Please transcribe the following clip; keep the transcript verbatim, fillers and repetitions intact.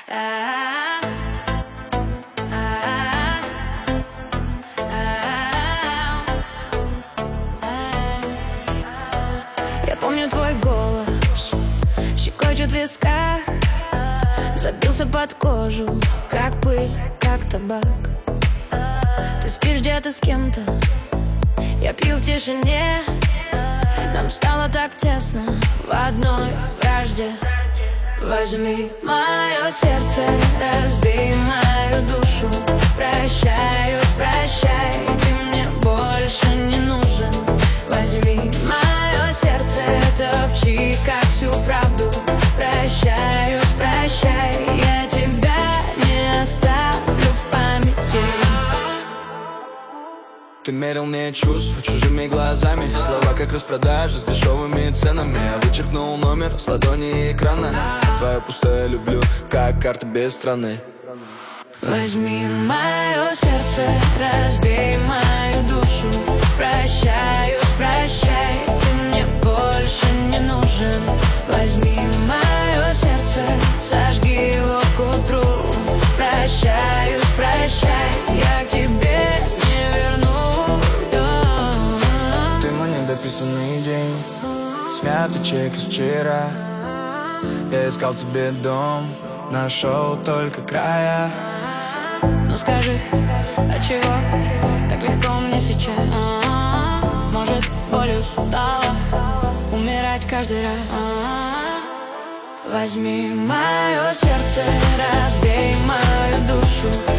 Я помню твой голос, щекочет в висках, забился под кожу, как пыль, как табак. Ты спишь где-то с кем-то, я пью в тишине. Нам стало так тесно в одной вражде. Возьми мое сердце, разбей мою душу. Прощаюсь, прощай, ты мне больше не нужен. Возьми мое сердце, топчи как всю правду. Прощаюсь, прощай, я тебя не оставлю в памяти. Ты мерил мне чувства чужими глазами, слова как распродажа с дешевыми ценами. Я вычеркнул номер с ладони экрана. Твое пустое люблю, как карта без страны. Возьми мое сердце, разбей мою душу. Прощаюсь, прощай, ты мне больше не нужен. Возьми мое сердце, сожги его к утру. Прощаюсь, прощай, я к тебе не верну. Ты мой недописанный день, смятый чек из вчера. Я искал тебе дом, нашел только края. Ну скажи, а чего так легко мне сейчас? А-а-а, может, боль устала умирать каждый раз? А-а-а, возьми мое сердце, разбей мою душу.